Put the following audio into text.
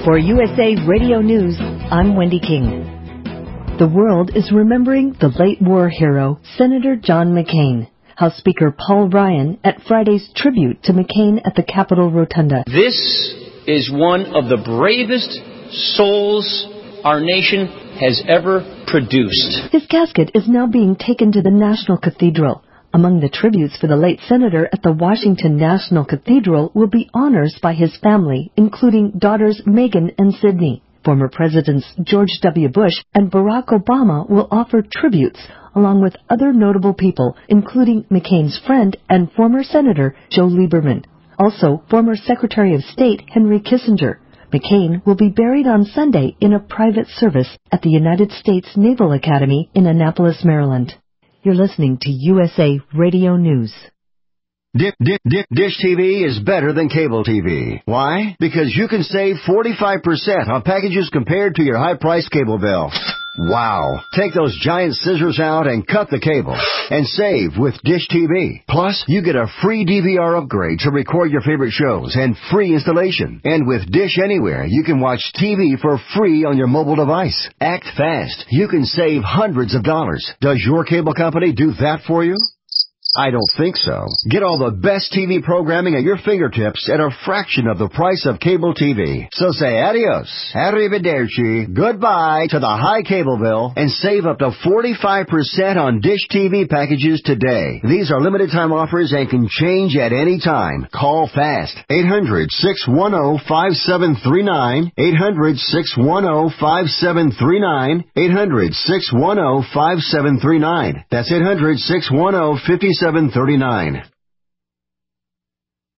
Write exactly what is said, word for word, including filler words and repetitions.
For U S A Radio News, I'm Wendy King. The world is remembering the late war hero, Senator John McCain. House Speaker Paul Ryan at Friday's tribute to McCain at the Capitol Rotunda. This is one of the bravest souls our nation has ever produced. His casket is now being taken to the National Cathedral. Among the tributes for the late senator at the Washington National Cathedral will be honors by his family, including daughters Meghan and Sydney. Former Presidents George W. Bush and Barack Obama will offer tributes, along with other notable people, including McCain's friend and former Senator Joe Lieberman. Also, former Secretary of State Henry Kissinger. McCain will be buried on Sunday in a private service at the United States Naval Academy in Annapolis, Maryland. You're listening to U S A Radio News. Dish, dish, dish T V is better than cable T V. Why? Because you can save forty-five percent on packages compared to your high-priced cable bill. Wow. Take those giant scissors out and cut the cable and save with Dish T V. Plus, you get a free D V R upgrade to record your favorite shows and free installation. And with Dish Anywhere, you can watch T V for free on your mobile device. Act fast. You can save hundreds of dollars. Does your cable company do that for you? I don't think so. Get all the best T V programming at your fingertips at a fraction of the price of cable T V. So say adios, arrivederci, goodbye to the high cable bill and save up to forty-five percent on Dish T V packages today. These are limited time offers and can change at any time. Call fast. eight hundred, six one zero, five seven three nine. eight hundred, six one zero, five seven three nine. eight hundred, six one zero, five seven three nine. That's eight hundred, six one zero, five seven three nine.